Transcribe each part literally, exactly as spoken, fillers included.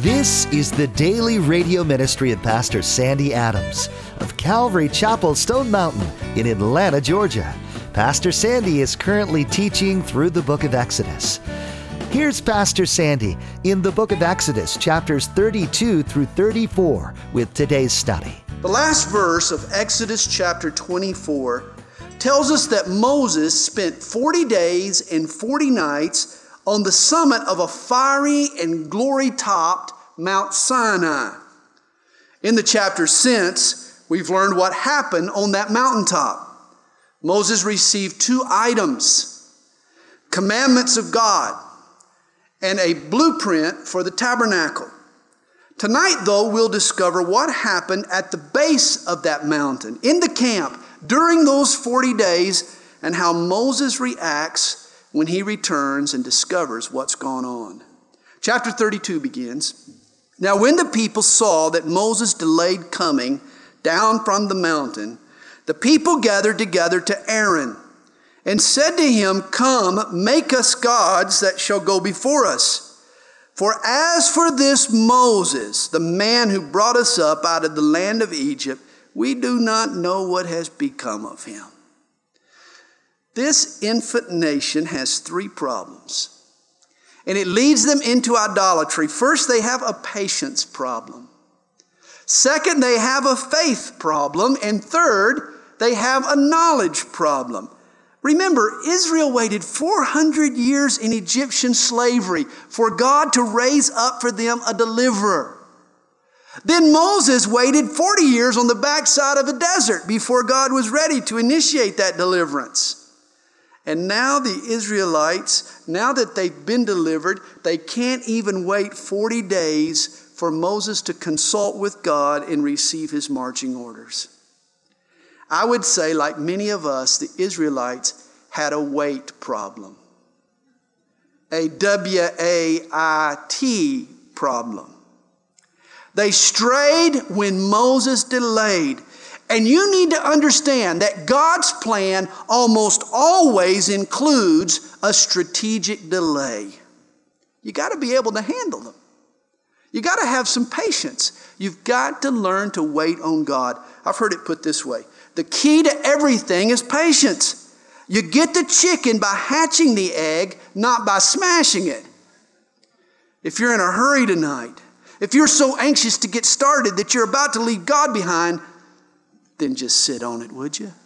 This is the daily radio ministry of Pastor Sandy Adams of Calvary Chapel, Stone Mountain in Atlanta, Georgia. Pastor Sandy is currently teaching through the book of Exodus. Here's Pastor Sandy in the book of Exodus, chapters thirty-two through thirty-four, with today's study. The last verse of Exodus chapter twenty-four tells us that Moses spent forty days and forty nights on the summit of a fiery and glory-topped Mount Sinai. In the chapter since, we've learned what happened on that mountaintop. Moses received two items, commandments of God and a blueprint for the tabernacle. Tonight, though, we'll discover what happened at the base of that mountain, in the camp, during those forty days, and how Moses reacts when he returns and discovers what's gone on. Chapter thirty-two begins. Now when the people saw that Moses delayed coming down from the mountain, the people gathered together to Aaron and said to him, "Come, make us gods that shall go before us. For as for this Moses, the man who brought us up out of the land of Egypt, we do not know what has become of him." This infant nation has three problems, and it leads them into idolatry. First, they have a patience problem. Second, they have a faith problem. And third, they have a knowledge problem. Remember, Israel waited four hundred years in Egyptian slavery for God to raise up for them a deliverer. Then Moses waited forty years on the backside of a desert before God was ready to initiate that deliverance. And now the Israelites, now that they've been delivered, they can't even wait forty days for Moses to consult with God and receive his marching orders. I would say, like many of us, the Israelites had a wait problem. A W A I T problem. They strayed when Moses delayed. And you need to understand that God's plan almost always includes a strategic delay. You got to be able to handle them. You got to have some patience. You've got to learn to wait on God. I've heard it put this way. The key to everything is patience. You get the chicken by hatching the egg, not by smashing it. If you're in a hurry tonight, if you're so anxious to get started that you're about to leave God behind, then just sit on it, would you?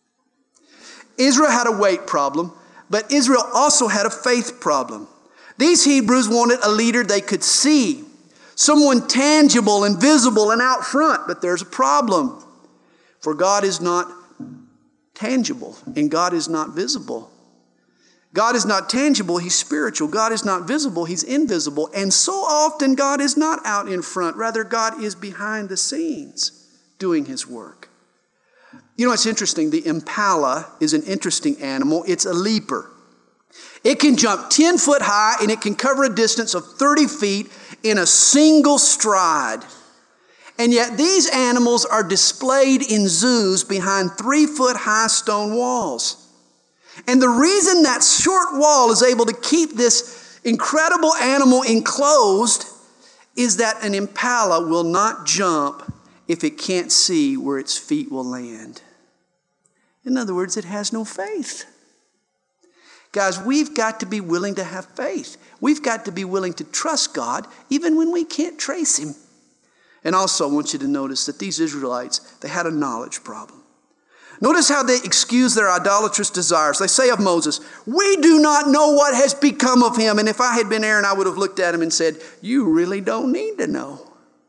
Israel had a weight problem, but Israel also had a faith problem. These Hebrews wanted a leader they could see, someone tangible and visible and out front, but there's a problem. For God is not tangible and God is not visible. God is not tangible, He's spiritual. God is not visible, He's invisible. And so often God is not out in front. Rather, God is behind the scenes doing His work. You know, it's interesting. The impala is an interesting animal. It's a leaper. It can jump ten foot high and it can cover a distance of thirty feet in a single stride. And yet these animals are displayed in zoos behind three foot high stone walls. And the reason that short wall is able to keep this incredible animal enclosed is that an impala will not jump if it can't see where its feet will land. In other words, it has no faith. Guys, we've got to be willing to have faith. We've got to be willing to trust God even when we can't trace Him. And also I want you to notice that these Israelites, they had a knowledge problem. Notice how they excuse their idolatrous desires. They say of Moses, "We do not know what has become of him." And if I had been Aaron, I would have looked at him and said, "You really don't need to know."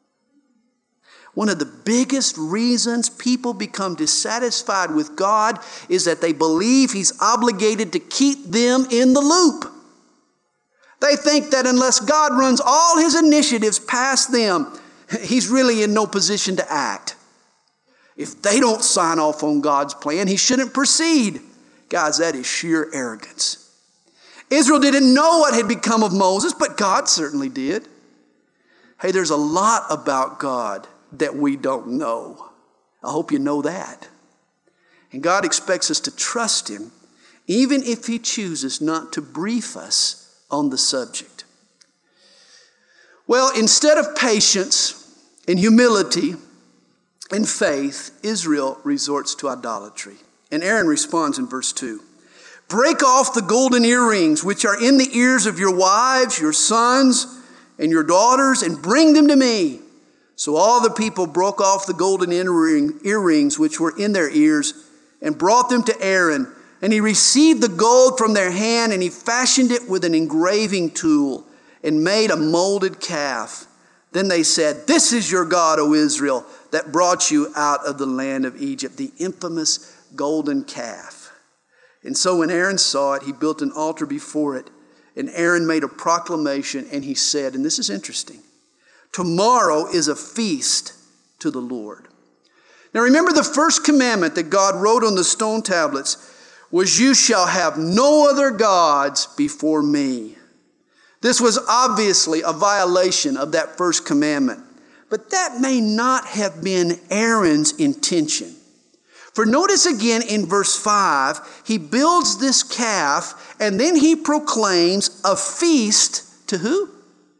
One of the biggest reasons people become dissatisfied with God is that they believe He's obligated to keep them in the loop. They think that unless God runs all His initiatives past them, He's really in no position to act. If they don't sign off on God's plan, He shouldn't proceed. Guys, that is sheer arrogance. Israel didn't know what had become of Moses, but God certainly did. Hey, there's a lot about God that we don't know. I hope you know that. And God expects us to trust Him, even if He chooses not to brief us on the subject. Well, instead of patience and humility and faith, Israel resorts to idolatry. And Aaron responds in verse two. Break off the golden earrings which are in the ears of your wives, your sons, and your daughters, and bring them to me. So all the people broke off the golden earring, earrings which were in their ears and brought them to Aaron. And he received the gold from their hand, and he fashioned it with an engraving tool and made a molded calf. Then they said, this is your God, O Israel, that brought you out of the land of Egypt, the infamous golden calf. And so when Aaron saw it, he built an altar before it. And Aaron made a proclamation, and he said, and this is interesting, tomorrow is a feast to the Lord. Now remember, the first commandment that God wrote on the stone tablets was, you shall have no other gods before me. This was obviously a violation of that first commandment. But that may not have been Aaron's intention. For notice again in verse five, he builds this calf and then he proclaims a feast to who?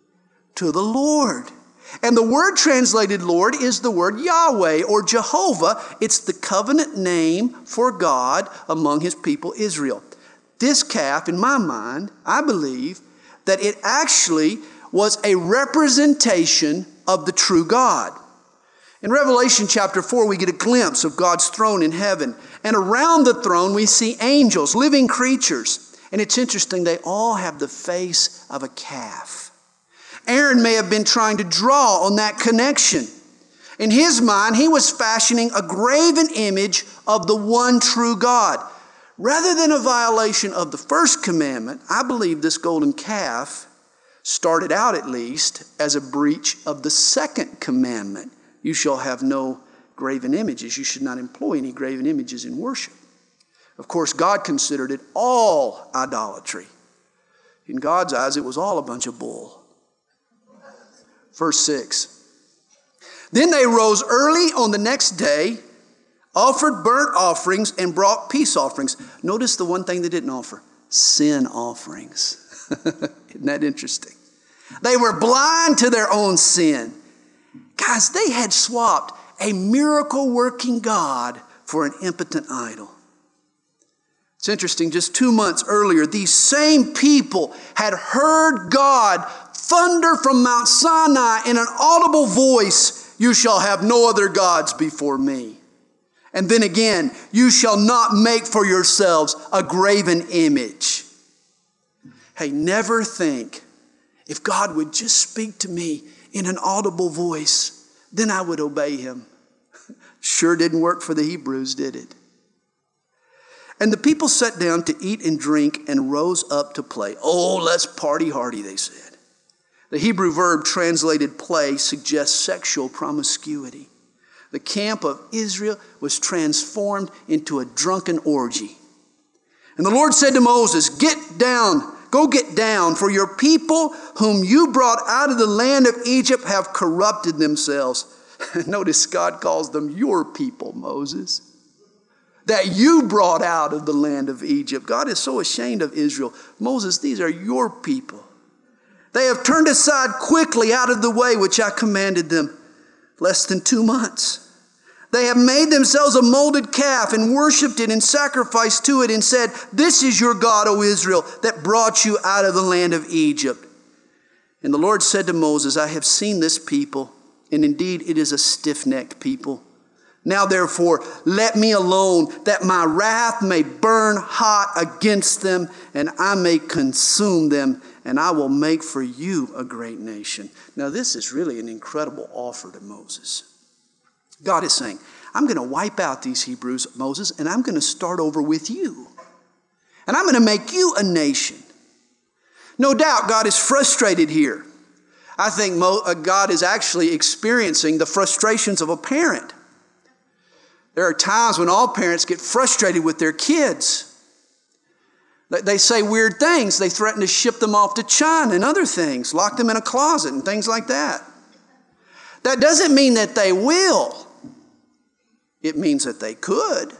To the Lord. And the word translated Lord is the word Yahweh or Jehovah. It's the covenant name for God among his people Israel. This calf, in my mind, I believe that it actually was a representation of the true God. In Revelation chapter four, we get a glimpse of God's throne in heaven. And around the throne, we see angels, living creatures. And it's interesting, they all have the face of a calf. Aaron may have been trying to draw on that connection. In his mind, he was fashioning a graven image of the one true God. Rather than a violation of the first commandment, I believe this golden calf started out at least as a breach of the second commandment. You shall have no graven images. You should not employ any graven images in worship. Of course, God considered it all idolatry. In God's eyes, it was all a bunch of bull. Verse six. Then they rose early on the next day, offered burnt offerings, and brought peace offerings. Notice the one thing they didn't offer: sin offerings. Isn't that interesting? They were blind to their own sin. Guys, they had swapped a miracle-working God for an impotent idol. It's interesting, just two months earlier, these same people had heard God thunder from Mount Sinai in an audible voice, you shall have no other gods before me. And then again, you shall not make for yourselves a graven image. Hey, never think, if God would just speak to me in an audible voice, then I would obey him. Sure didn't work for the Hebrews, did it? And the people sat down to eat and drink and rose up to play. Oh, let's party hardy, they said. The Hebrew verb translated play suggests sexual promiscuity. The camp of Israel was transformed into a drunken orgy. And the Lord said to Moses, get down, go get down, for your people whom you brought out of the land of Egypt have corrupted themselves. Notice God calls them your people, Moses, that you brought out of the land of Egypt. God is so ashamed of Israel. Moses, these are your people. They have turned aside quickly out of the way which I commanded them. Less than two months. They have made themselves a molded calf and worshipped it and sacrificed to it and said, this is your God, O Israel, that brought you out of the land of Egypt. And the Lord said to Moses, I have seen this people, and indeed it is a stiff-necked people. Now therefore, let me alone, that my wrath may burn hot against them, and I may consume them, and I will make for you a great nation. Now this is really an incredible offer to Moses. God is saying, I'm going to wipe out these Hebrews, Moses, and I'm going to start over with you. And I'm going to make you a nation. No doubt God is frustrated here. I think Mo- uh, God is actually experiencing the frustrations of a parent. There are times when all parents get frustrated with their kids. They say weird things. They threaten to ship them off to China and other things, lock them in a closet and things like that. That doesn't mean that they will. It means that they could.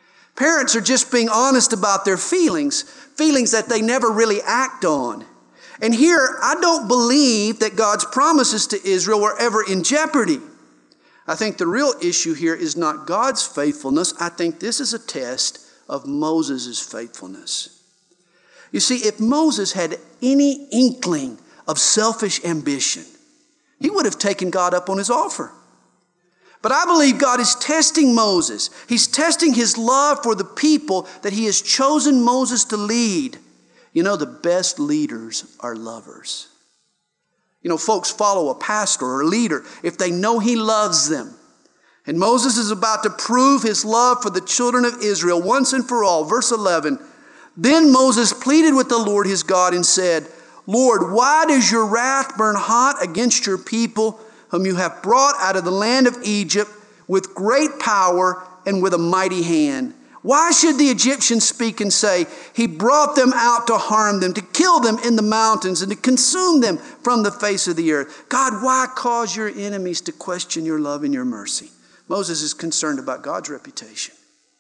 Parents are just being honest about their feelings, feelings that they never really act on. And here, I don't believe that God's promises to Israel were ever in jeopardy. I think the real issue here is not God's faithfulness. I think this is a test of Moses' faithfulness. You see, if Moses had any inkling of selfish ambition, he would have taken God up on his offer. But I believe God is testing Moses. He's testing his love for the people that he has chosen Moses to lead. You know, the best leaders are lovers. You know, folks follow a pastor or a leader if they know he loves them. And Moses is about to prove his love for the children of Israel once and for all. Verse eleven, then Moses pleaded with the Lord his God and said, Lord, why does your wrath burn hot against your people, whom you have brought out of the land of Egypt with great power and with a mighty hand? Why should the Egyptians speak and say, he brought them out to harm them, to kill them in the mountains, and to consume them from the face of the earth? God, why cause your enemies to question your love and your mercy? Moses is concerned about God's reputation.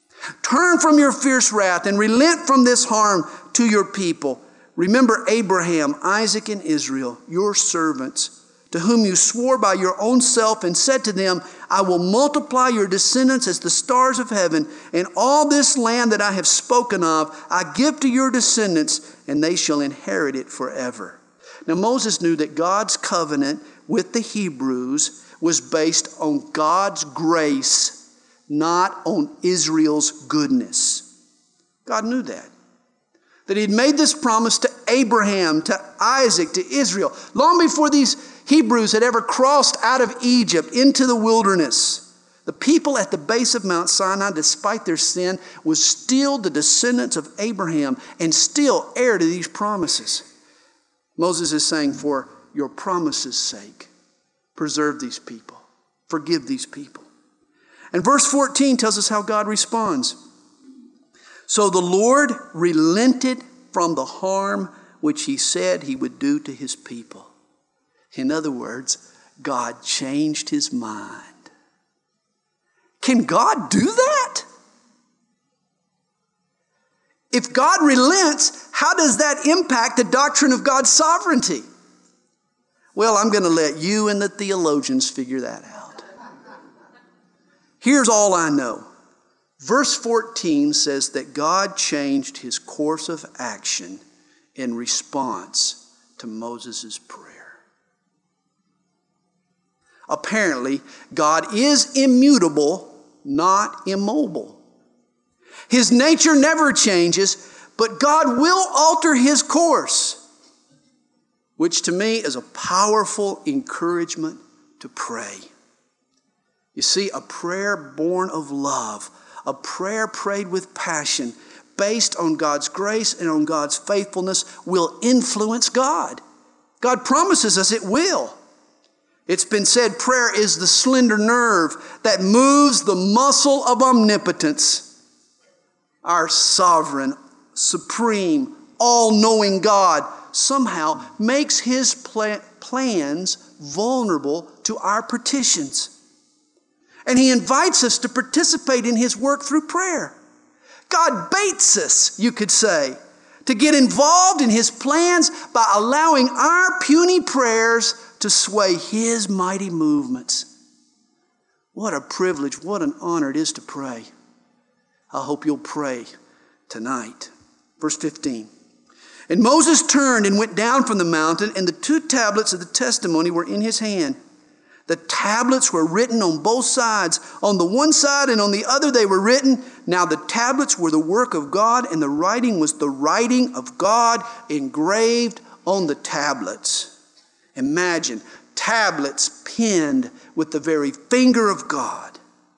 Turn from your fierce wrath and relent from this harm to your people. Remember Abraham, Isaac, and Israel, your servants, to whom you swore by your own self and said to them, I will multiply your descendants as the stars of heaven, and all this land that I have spoken of, I give to your descendants, and they shall inherit it forever. Now Moses knew that God's covenant with the Hebrews was based on God's grace, not on Israel's goodness. God knew that. That he'd made this promise to Abraham, to Isaac, to Israel, long before these Hebrews had ever crossed out of Egypt into the wilderness. The people at the base of Mount Sinai, despite their sin, was still the descendants of Abraham and still heir to these promises. Moses is saying, for your promise's sake, preserve these people. Forgive these people. And verse fourteen tells us how God responds. So the Lord relented from the harm which he said he would do to his people. In other words, God changed his mind. Can God do that? If God relents, how does that impact the doctrine of God's sovereignty? Well, I'm going to let you and the theologians figure that out. Here's all I know. Verse fourteen says that God changed his course of action in response to Moses' prayer. Apparently, God is immutable, not immobile. His nature never changes, but God will alter his course, which to me is a powerful encouragement to pray. You see, a prayer born of love, a prayer prayed with passion, based on God's grace and on God's faithfulness, will influence God. God promises us it will. It's been said prayer is the slender nerve that moves the muscle of omnipotence. Our sovereign, supreme, all-knowing God somehow makes his pla- plans vulnerable to our petitions. And he invites us to participate in his work through prayer. God baits us, you could say, to get involved in his plans by allowing our puny prayers to sway his mighty movements. What a privilege, what an honor it is to pray. I hope you'll pray tonight. Verse fifteen. And Moses turned and went down from the mountain, and the two tablets of the testimony were in his hand. The tablets were written on both sides. On the one side and on the other they were written. Now the tablets were the work of God, and the writing was the writing of God engraved on the tablets. Imagine tablets penned with the very finger of God.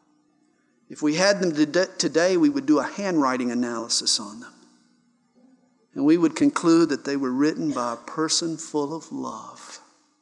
If we had them today, we would do a handwriting analysis on them. And we would conclude that they were written by a person full of love.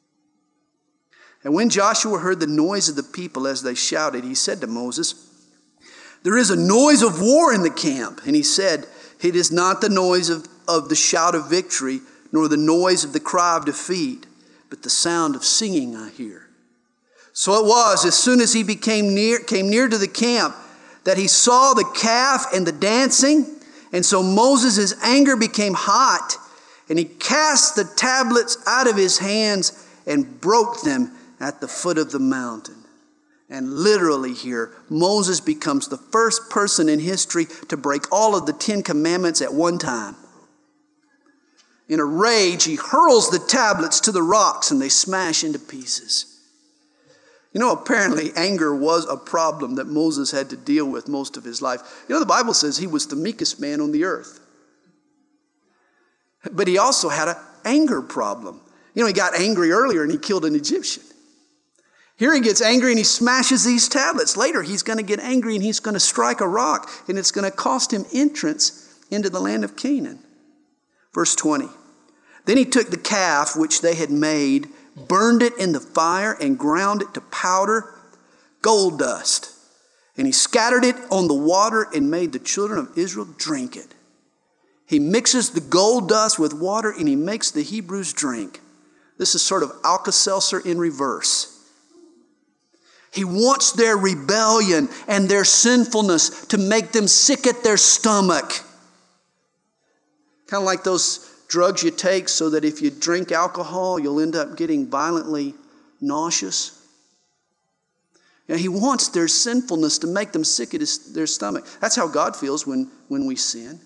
And when Joshua heard the noise of the people as they shouted, he said to Moses, there is a noise of war in the camp. And he said, it is not the noise of, of the shout of victory, nor the noise of the cry of defeat, but the sound of singing I hear. So it was, as soon as he became near, came near to the camp, that he saw the calf and the dancing. And so Moses' anger became hot, And he cast the tablets out of his hands and broke them at the foot of the mountain. And literally here, Moses becomes the first person in history to break all of the Ten Commandments at one time. In a rage, he hurls the tablets to the rocks and they smash into pieces. You know, apparently anger was a problem that Moses had to deal with most of his life. You know, the Bible says he was the meekest man on the earth. But he also had an anger problem. You know, he got angry earlier and he killed an Egyptian. Here he gets angry and he smashes these tablets. Later he's going to get angry and he's going to strike a rock and it's going to cost him entrance into the land of Canaan. Verse twenty. Then he took the calf which they had made, burned it in the fire and ground it to powder, gold dust. And he scattered it on the water and made the children of Israel drink it. He mixes the gold dust with water and he makes the Hebrews drink. This is sort of Alka-Seltzer in reverse. He wants their rebellion and their sinfulness to make them sick at their stomach. Kind of like those drugs you take so that if you drink alcohol, you'll end up getting violently nauseous. You know, he wants their sinfulness to make them sick at his, their stomach. That's how God feels when, when we sin.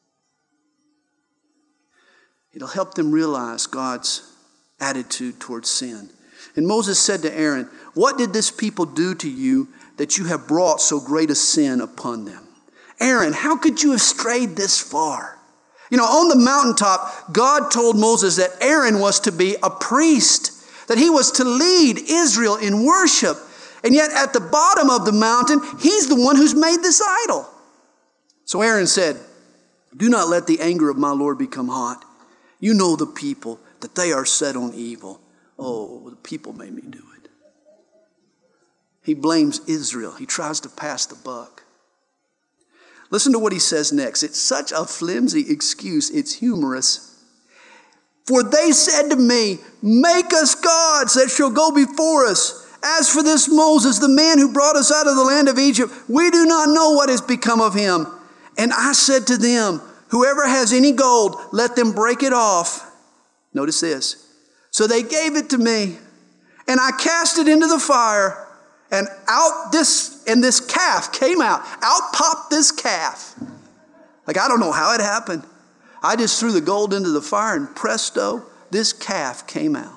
It'll help them realize God's attitude towards sin. And Moses said to Aaron, "What did this people do to you that you have brought so great a sin upon them? Aaron, how could you have strayed this far?" You know, on the mountaintop, God told Moses that Aaron was to be a priest, that he was to lead Israel in worship. And yet at the bottom of the mountain, he's the one who's made this idol. So Aaron said, "Do not let the anger of my Lord become hot. You know the people, that they are set on evil. Oh, the people made me do it." He blames Israel. He tries to pass the buck. Listen to what he says next. It's such a flimsy excuse. It's humorous. "For they said to me, 'Make us gods that shall go before us. As for this Moses, the man who brought us out of the land of Egypt, we do not know what has become of him.' And I said to them, 'Whoever has any gold, let them break it off.'" Notice this. "So they gave it to me, and I cast it into the fire, and out this and this calf came out. Out popped this calf." Like, I don't know how it happened. I just threw the gold into the fire, and presto, this calf came out.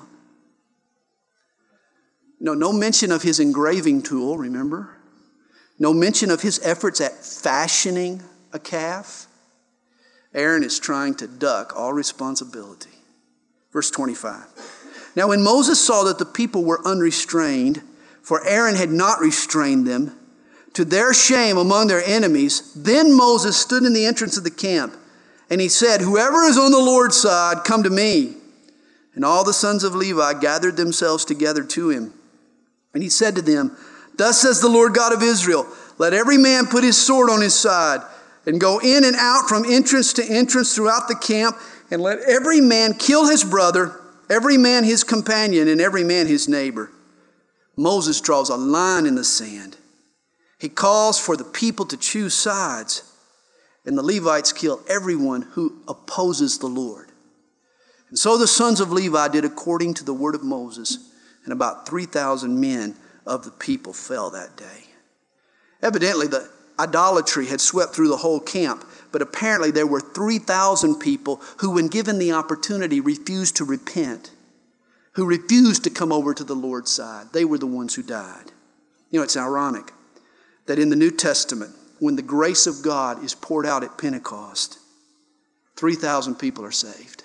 No, no mention of his engraving tool, remember? No mention of his efforts at fashioning a calf. Aaron is trying to duck all responsibility. Verse twenty-five. "Now when Moses saw that the people were unrestrained, for Aaron had not restrained them, to their shame among their enemies, then Moses stood in the entrance of the camp, and he said, 'Whoever is on the Lord's side, come to me.' And all the sons of Levi gathered themselves together to him. And he said to them, 'Thus says the Lord God of Israel, let every man put his sword on his side, and go in and out from entrance to entrance throughout the camp, and let every man kill his brother, every man his companion, and every man his neighbor.' Moses draws a line in the sand. He calls for the people to choose sides, and the Levites kill everyone who opposes the Lord. And so the sons of Levi did according to the word of Moses, and about three thousand men of the people fell that day." Evidently, the idolatry had swept through the whole camp, but apparently there were three thousand people who, when given the opportunity, refused to repent, who refused to come over to the Lord's side. They were the ones who died. You know, it's ironic that in the New Testament, when the grace of God is poured out at Pentecost, three thousand people are saved.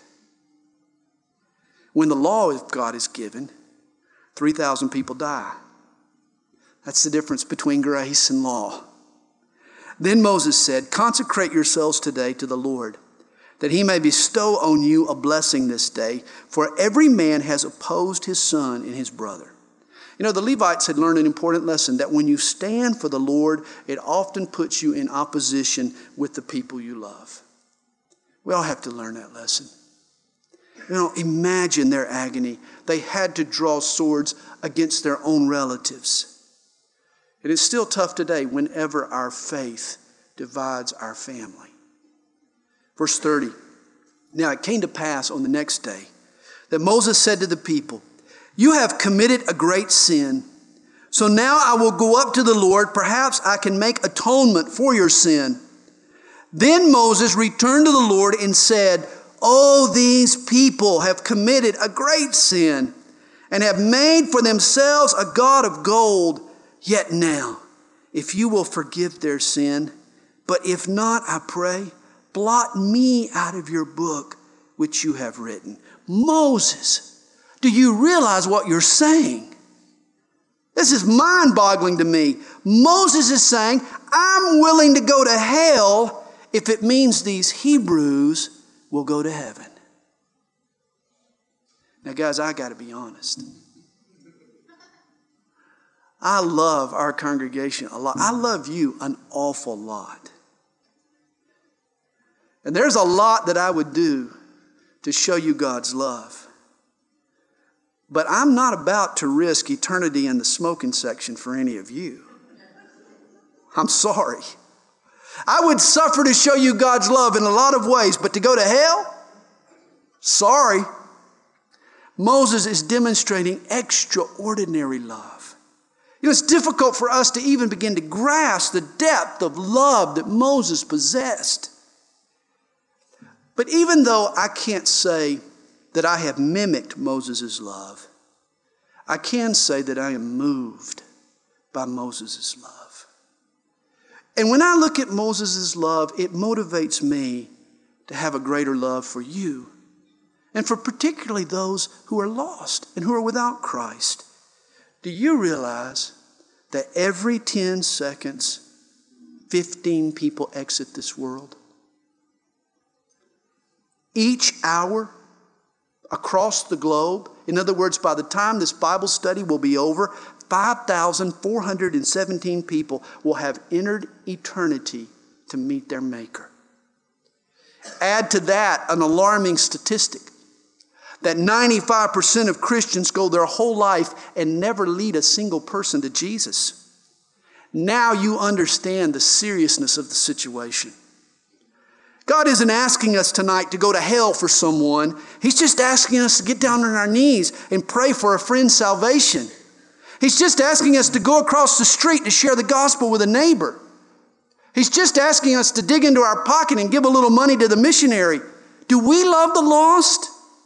When the law of God is given, three thousand people die. That's the difference between grace and law. Then Moses said, "Consecrate yourselves today to the Lord, that he may bestow on you a blessing this day, for every man has opposed his son and his brother." You know, the Levites had learned an important lesson, that when you stand for the Lord, it often puts you in opposition with the people you love. We all have to learn that lesson. You know, imagine their agony. They had to draw swords against their own relatives. It is still tough today whenever our faith divides our family. Verse thirty. Now it came to pass on the next day that Moses said to the people, "You have committed a great sin. So now I will go up to the Lord. Perhaps I can make atonement for your sin." Then Moses returned to the Lord and said, "Oh, these people have committed a great sin and have made for themselves a god of gold. Yet now, if you will forgive their sin, but if not, I pray, blot me out of your book which you have written." Moses, do you realize what you're saying? This is mind-boggling to me. Moses is saying, I'm willing to go to hell if it means these Hebrews will go to heaven. Now, guys, I got to be honest. I love our congregation a lot. I love you an awful lot. And there's a lot that I would do to show you God's love. But I'm not about to risk eternity in the smoking section for any of you. I'm sorry. I would suffer to show you God's love in a lot of ways, but to go to hell? Sorry. Moses is demonstrating extraordinary love. You know, it's difficult for us to even begin to grasp the depth of love that Moses possessed. But even though I can't say that I have mimicked Moses' love, I can say that I am moved by Moses' love. And when I look at Moses' love, it motivates me to have a greater love for you, and for particularly those who are lost and who are without Christ. Do you realize that every ten seconds, fifteen people exit this world? Each hour across the globe, in other words, by the time this Bible study will be over, five thousand four hundred seventeen people will have entered eternity to meet their Maker. Add to that an alarming statistic that ninety-five percent of Christians go their whole life and never lead a single person to Jesus. Now you understand the seriousness of the situation. God isn't asking us tonight to go to hell for someone. He's just asking us to get down on our knees and pray for a friend's salvation. He's just asking us to go across the street to share the gospel with a neighbor. He's just asking us to dig into our pocket and give a little money to the missionary. Do we love the lost?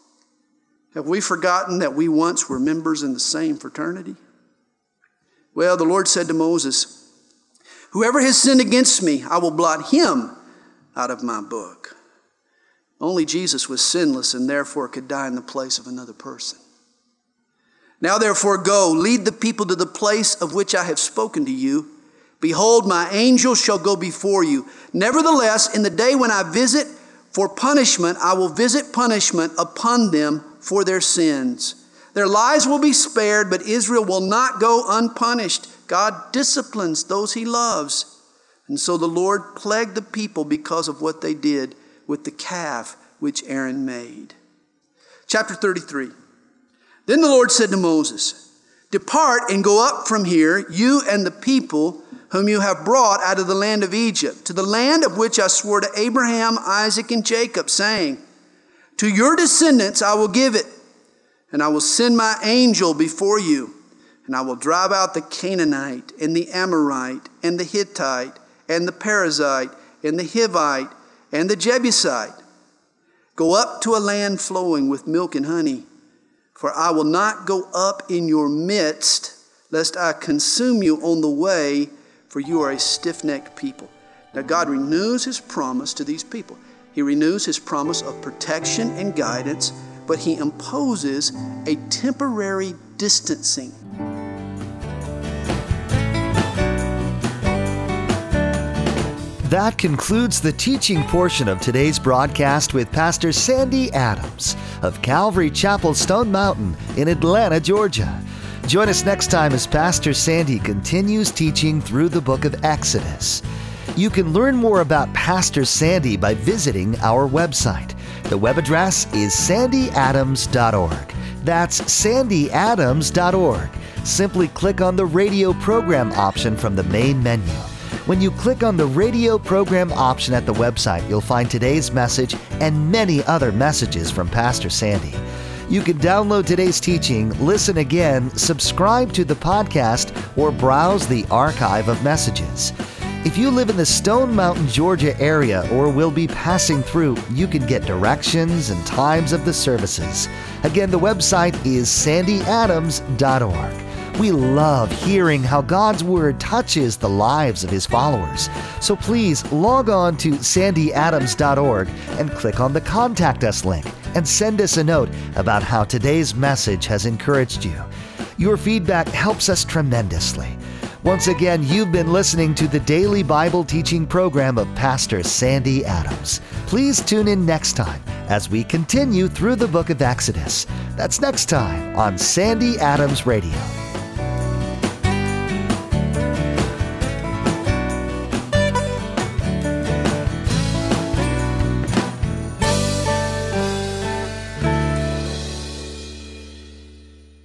Have we forgotten that we once were members in the same fraternity? Well, the Lord said to Moses, "Whoever has sinned against me, I will blot him out of my book." Only Jesus was sinless and therefore could die in the place of another person. "Now therefore go, lead the people to the place of which I have spoken to you. Behold, my angel shall go before you. Nevertheless, in the day when I visit for punishment, I will visit punishment upon them for their sins. Their lives will be spared, but Israel will not go unpunished. God disciplines those he loves." And so the Lord plagued the people because of what they did with the calf which Aaron made. Chapter thirty-three. Then the Lord said to Moses, "Depart and go up from here, you and the people whom you have brought out of the land of Egypt, to the land of which I swore to Abraham, Isaac, and Jacob, saying, to your descendants I will give it, and I will send my angel before you, and I will drive out the Canaanite, and the Amorite, and the Hittite, and the Perizzite, and the Hivite, and the Jebusite. Go up to a land flowing with milk and honey, for I will not go up in your midst, lest I consume you on the way, for you are a stiff-necked people." Now God renews his promise to these people. He renews his promise of protection and guidance, but he imposes a temporary distancing. That concludes the teaching portion of today's broadcast with Pastor Sandy Adams of Calvary Chapel Stone Mountain in Atlanta, Georgia. Join us next time as Pastor Sandy continues teaching through the book of Exodus. You can learn more about Pastor Sandy by visiting our website. The web address is sandy adams dot org. That's sandy adams dot org. Simply click on the radio program option from the main menu. When you click on the radio program option at the website, you'll find today's message and many other messages from Pastor Sandy. You can download today's teaching, listen again, subscribe to the podcast, or browse the archive of messages. If you live in the Stone Mountain, Georgia area or will be passing through, you can get directions and times of the services. Again, the website is sandy adams dot org. We love hearing how God's Word touches the lives of His followers. So please log on to sandy adams dot org and click on the Contact Us link and send us a note about how today's message has encouraged you. Your feedback helps us tremendously. Once again, you've been listening to the daily Bible teaching program of Pastor Sandy Adams. Please tune in next time as we continue through the book of Exodus. That's next time on Sandy Adams Radio.